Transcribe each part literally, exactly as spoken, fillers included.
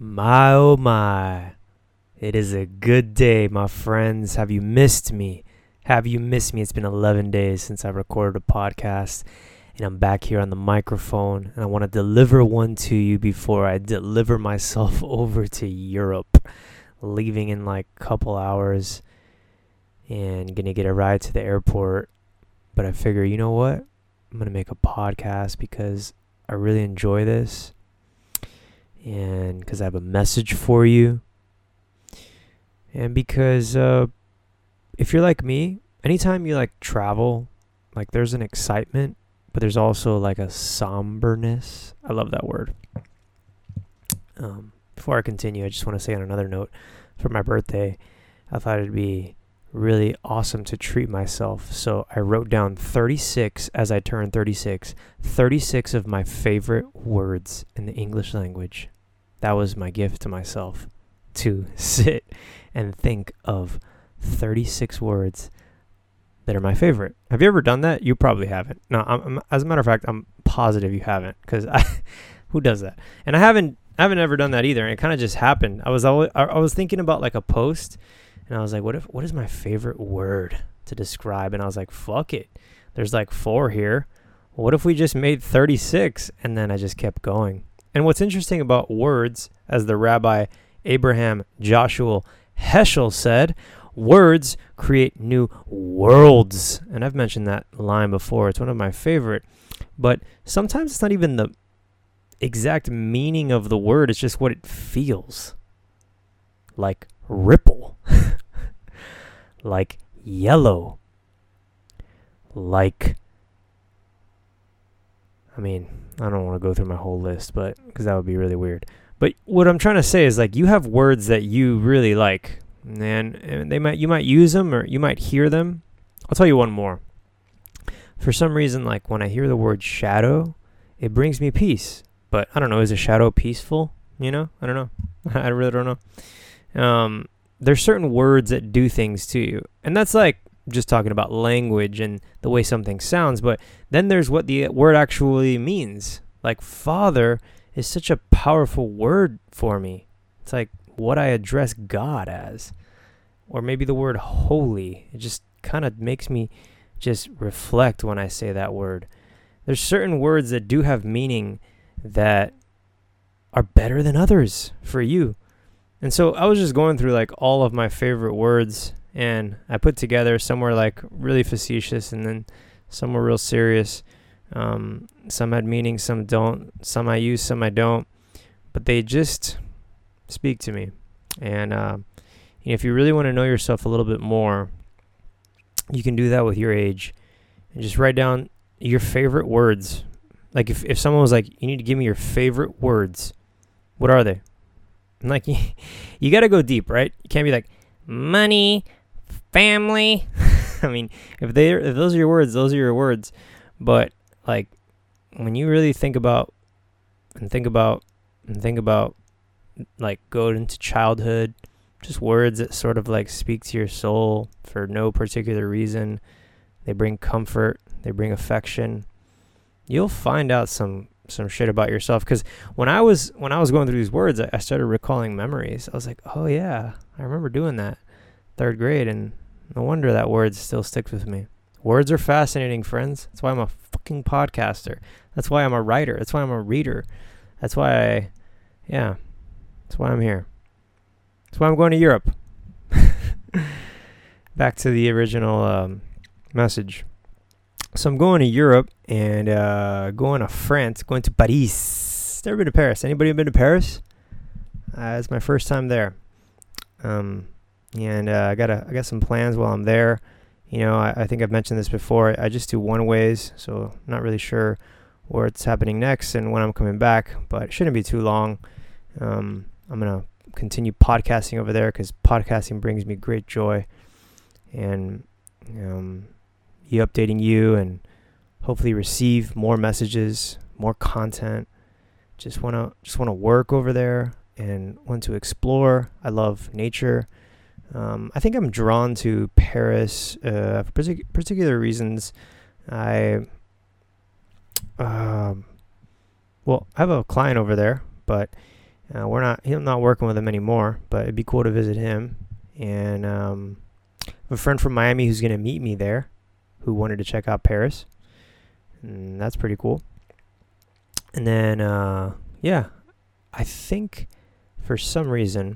My oh my, it is a good day, my friends. Have you missed me? Have you missed me? It's been eleven days since I recorded a podcast, and I'm back here on the microphone, and I want to deliver one to you before I deliver myself over to Europe, leaving in like a couple hours and gonna get a ride to the airport. But I figure, you know what? I'm gonna make a podcast because I really enjoy this. And because I have a message for you, and because uh, if you're like me, anytime you like travel, like there's an excitement, but there's also like a somberness. I love that word. Um, before I continue, I just want to say on another note, for my birthday, I thought it'd be really awesome to treat myself. So I wrote down thirty-six as I turned thirty-six, thirty-six of my favorite words in the English language. That was my gift to myself, to sit and think of thirty-six words that are my favorite. Have you ever done that? You probably haven't. No, I'm, I'm, as a matter of fact, I'm positive you haven't, because I, who does that? And I haven't, I haven't ever done that either. And it kind of just happened. I was always, I, I was thinking about like a post, and I was like, what if, what is my favorite word to describe? And I was like, fuck it. There's like four here. What if we just made thirty-six? And then I just kept going. And what's interesting about words, as the Rabbi Abraham Joshua Heschel said, words create new worlds. And I've mentioned that line before. It's one of my favorite. But sometimes it's not even the exact meaning of the word. It's just what it feels. Like ripple. Like yellow. Like, I mean, I don't want to go through my whole list, but because that would be really weird. But what I'm trying to say is, like, you have words that you really like, and, and they might you might use them or you might hear them. I'll tell you one more. For some reason, like when I hear the word shadow, it brings me peace. But I don't know, is a shadow peaceful? You know, I don't know. I really don't know. Um, there's certain words that do things to you, and that's like just talking about language and the way something sounds, but then there's what the word actually means. Like father is such a powerful word for me. It's like what I address God as. Or maybe the word holy. It just kind of makes me just reflect when I say that word. There's certain words that do have meaning that are better than others for you. And so I was just going through like all of my favorite words, and I put together some were like really facetious, and then some were real serious. Um, some had meaning, some don't. Some I use, some I don't. But they just speak to me. And uh, you know, if you really want to know yourself a little bit more, you can do that with your age. And just write down your favorite words. Like if, if someone was like, you need to give me your favorite words, what are they? And like, you, you got to go deep, right? You can't be like, money, family. I mean, if they if those are your words, those are your words. But like when you really think about and think about and think about like go into childhood, just words that sort of like speak to your soul for no particular reason. They bring comfort, they bring affection. You'll find out some some shit about yourself, because when I was when I was going through these words, I, I started recalling memories. I was like, oh yeah, I remember doing that third grade, and no wonder that word still sticks with me. Words are fascinating, friends. That's why I'm a fucking podcaster. That's why I'm a writer. That's why I'm a reader. That's why I, yeah, that's why I'm here. That's why I'm going to Europe. Back to the original um, message. So I'm going to Europe and uh, going to France, going to Paris. Never been to Paris. Anybody been to Paris? Uh, it's my first time there. Um, and uh, I got a, I got some plans while I'm there. You know, I, I think I've mentioned this before. I just do one ways, so not really sure where it's happening next and when I'm coming back, but it shouldn't be too long. Um, I'm going to continue podcasting over there because podcasting brings me great joy. And um, you updating you and hopefully receive more messages, more content. Just want to just want to work over there and want to explore. I love nature. Um, I think I'm drawn to Paris uh, for partic- particular reasons. I, um, well, I have a client over there, but Uh, we're not, I'm not working with him anymore, but it'd be cool to visit him. And um, I have a friend from Miami who's going to meet me there, who wanted to check out Paris. And that's pretty cool. And then, uh, yeah, I think for some reason,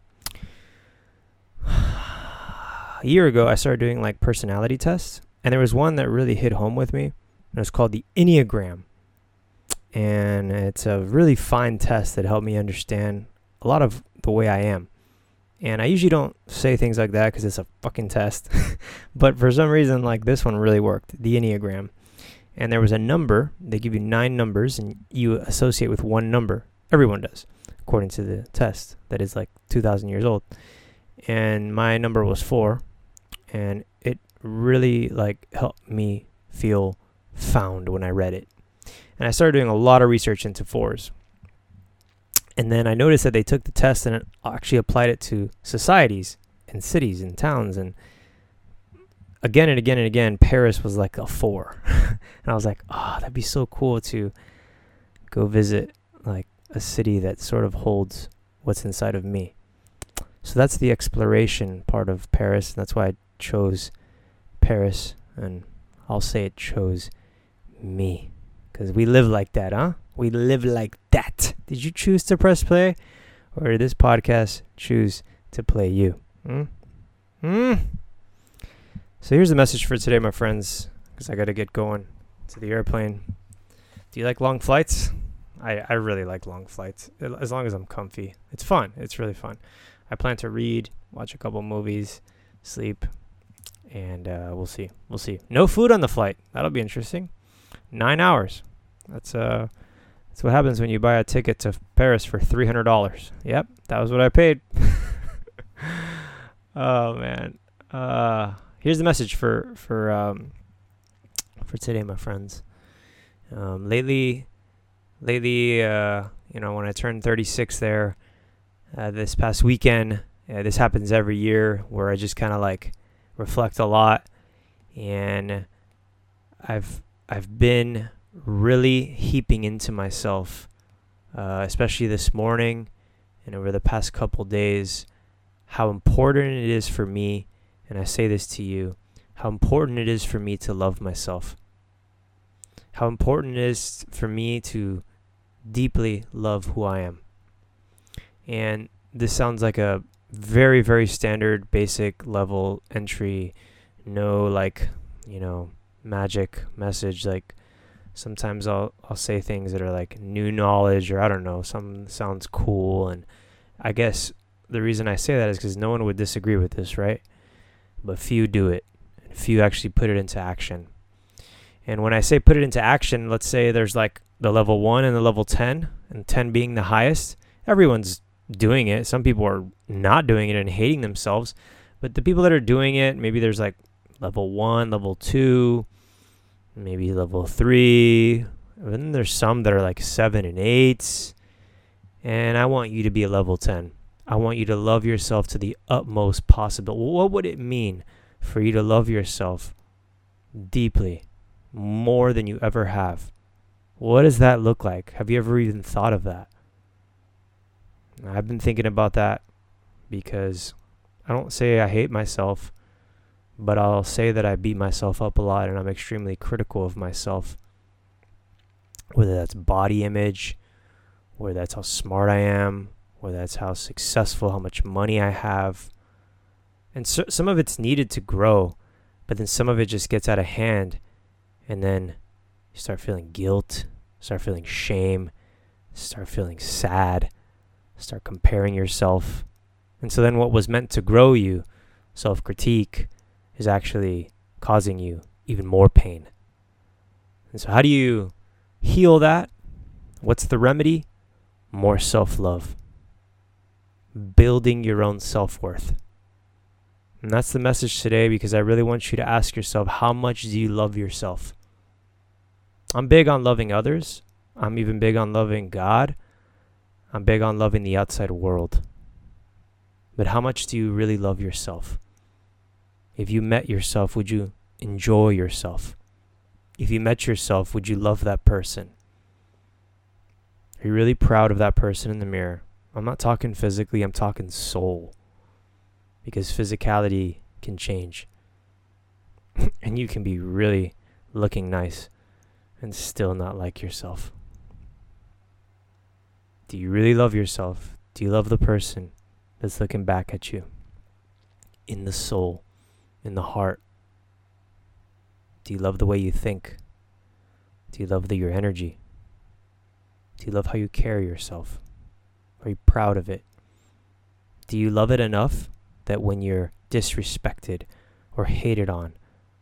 a year ago, I started doing like personality tests. And there was one that really hit home with me. And it was called the Enneagram. And it's a really fine test that helped me understand a lot of the way I am. And I usually don't say things like that because it's a fucking test. But for some reason, like this one really worked, the Enneagram. And there was a number. They give you nine numbers, and you associate with one number. Everyone does, according to the test that is like two thousand years old. And my number was four. And it really like helped me feel found when I read it. And I started doing a lot of research into fours. And then I noticed that they took the test and it actually applied it to societies and cities and towns. And again and again and again, Paris was like a four. And I was like, oh, that'd be so cool to go visit like a city that sort of holds what's inside of me. So that's the exploration part of Paris. And that's why I chose Paris. And I'll say it chose me. Because we live like that, huh? We live like that. Did you choose to press play? Or did this podcast choose to play you? Hmm? Hmm? So here's the message for today, my friends. Because I got to get going to the airplane. Do you like long flights? I, I really like long flights. As long as I'm comfy. It's fun. It's really fun. I plan to read, watch a couple movies, sleep. And uh, we'll see. We'll see. No food on the flight. That'll be interesting. Nine hours. That's uh, that's what happens when you buy a ticket to Paris for three hundred dollars. Yep, that was what I paid. Oh man. Uh, here's the message for for um for today, my friends. Um, lately, lately, uh, you know, when I turned thirty-six, there, uh, this past weekend, uh, this happens every year, where I just kind of like reflect a lot, and I've I've been really heaping into myself, uh, especially this morning and over the past couple days, how important it is for me, and I say this to you, how important it is for me to love myself. How important it is for me to deeply love who I am. And this sounds like a very, very standard, basic level entry, no like, you know, magic message. Like sometimes I'll I'll say things that are like new knowledge, or I don't know, something sounds cool, and I guess the reason I say that is because no one would disagree with this, right? But few do it, and few actually put it into action. And when I say put it into action, let's say there's like the level one and the level ten, and ten being the highest. Everyone's doing it. Some people are not doing it and hating themselves, but the people that are doing it, maybe there's like level one, level two, maybe level three. And then there's some that are like seven and eights. And I want you to be a level ten. I want you to love yourself to the utmost possible. What would it mean for you to love yourself deeply, more than you ever have? What does that look like? Have you ever even thought of that? I've been thinking about that because I don't say I hate myself, but I'll say that I beat myself up a lot, and I'm extremely critical of myself. Whether that's body image, whether that's how smart I am, whether that's how successful, how much money I have. And so, some of it's needed to grow, but then some of it just gets out of hand, and then you start feeling guilt, start feeling shame, start feeling sad, start comparing yourself. And so then what was meant to grow you, self-critique, is actually causing you even more pain. And so how do you heal that? What's the remedy? More self-love. Building your own self-worth. And that's the message today, because I really want you to ask yourself, how much do you love yourself? I'm big on loving others. I'm even big on loving God. I'm big on loving the outside world. But how much do you really love yourself? If you met yourself, would you enjoy yourself? If you met yourself, would you love that person? Are you really proud of that person in the mirror? I'm not talking physically, I'm talking soul. Because physicality can change. And you can be really looking nice and still not like yourself. Do you really love yourself? Do you love the person that's looking back at you? In the soul, in the heart. Do you love the way you think? Do you love the, your energy? Do you love how you carry yourself? Are you proud of it? Do you love it enough that when you're disrespected or hated on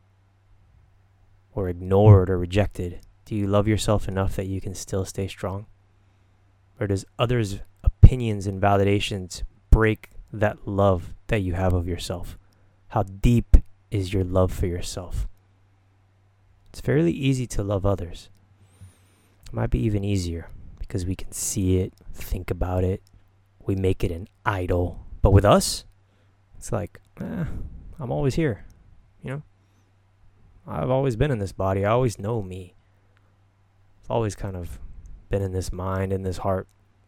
or ignored or rejected, do you love yourself enough that you can still stay strong? Or does others' opinions and validations break that love that you have of yourself? How deep is your love for yourself? It's fairly easy to love others. It might be even easier because we can see it, think about it. We make it an idol. But with us, it's like, eh, I'm always here, you know? I've always been in this body. I always know me. I've always kind of been in this mind, in this heart.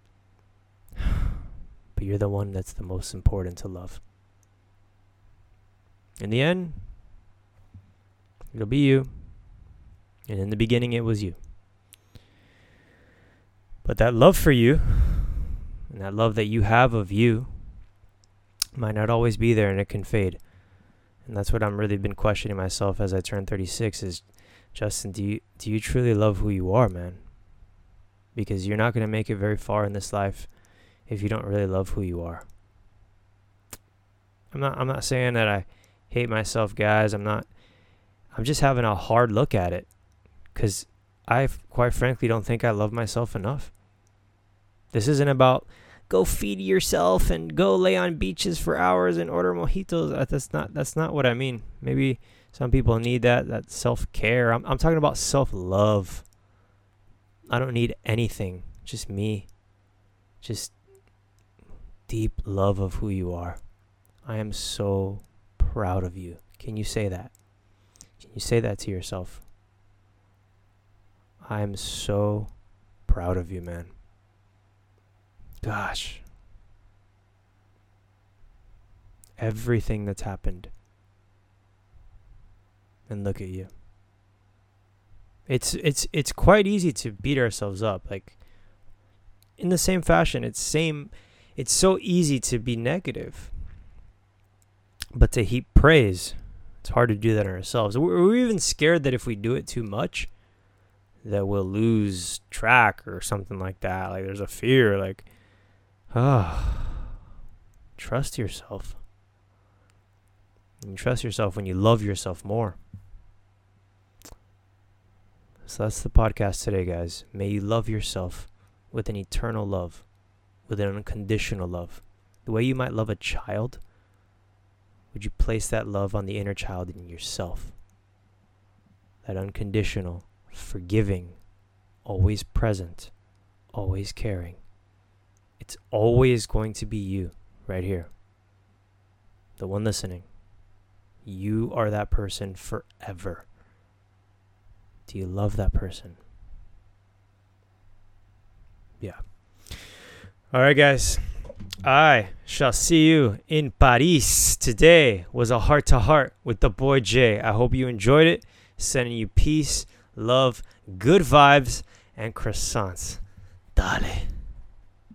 But you're the one that's the most important to love. In the end, it'll be you. And in the beginning, it was you. But that love for you, and that love that you have of you, might not always be there, and it can fade. And that's what I'm really been questioning myself as I turn thirty-six is, Justin, do you, do you truly love who you are, man? Because you're not going to make it very far in this life if you don't really love who you are. I'm not I'm not saying that I hate myself, guys. I'm not I'm just having a hard look at it cuz I quite frankly don't think I love myself enough. This isn't about go feed yourself and go lay on beaches for hours and order mojitos. That's not that's not what I mean. Maybe some people need that that self-care. I'm I'm talking about self-love. I don't need anything. Just me. Just deep love of who you are. I am so proud of you. Can you say that? Can you say that to yourself? I am so proud of you, man. Gosh. Everything that's happened. And look at you. It's it's it's quite easy to beat ourselves up. Like in the same fashion, it's same it's so easy to be negative. But to heap praise, it's hard to do that on ourselves. We're, we're even scared that if we do it too much, that we'll lose track or something like that. Like there's a fear, like, oh, trust yourself. And you trust yourself when you love yourself more. So that's the podcast today, guys. May you love yourself with an eternal love, with an unconditional love. The way you might love a child, would you place that love on the inner child in yourself? That unconditional, forgiving, always present, always caring. It's always going to be you right here. The one listening. You are that person forever. Do you love that person? Yeah. All right, guys. I shall see you in Paris. Today was a heart-to-heart with the boy Jay. I hope you enjoyed it. Sending you peace, love, good vibes, and croissants. Dale.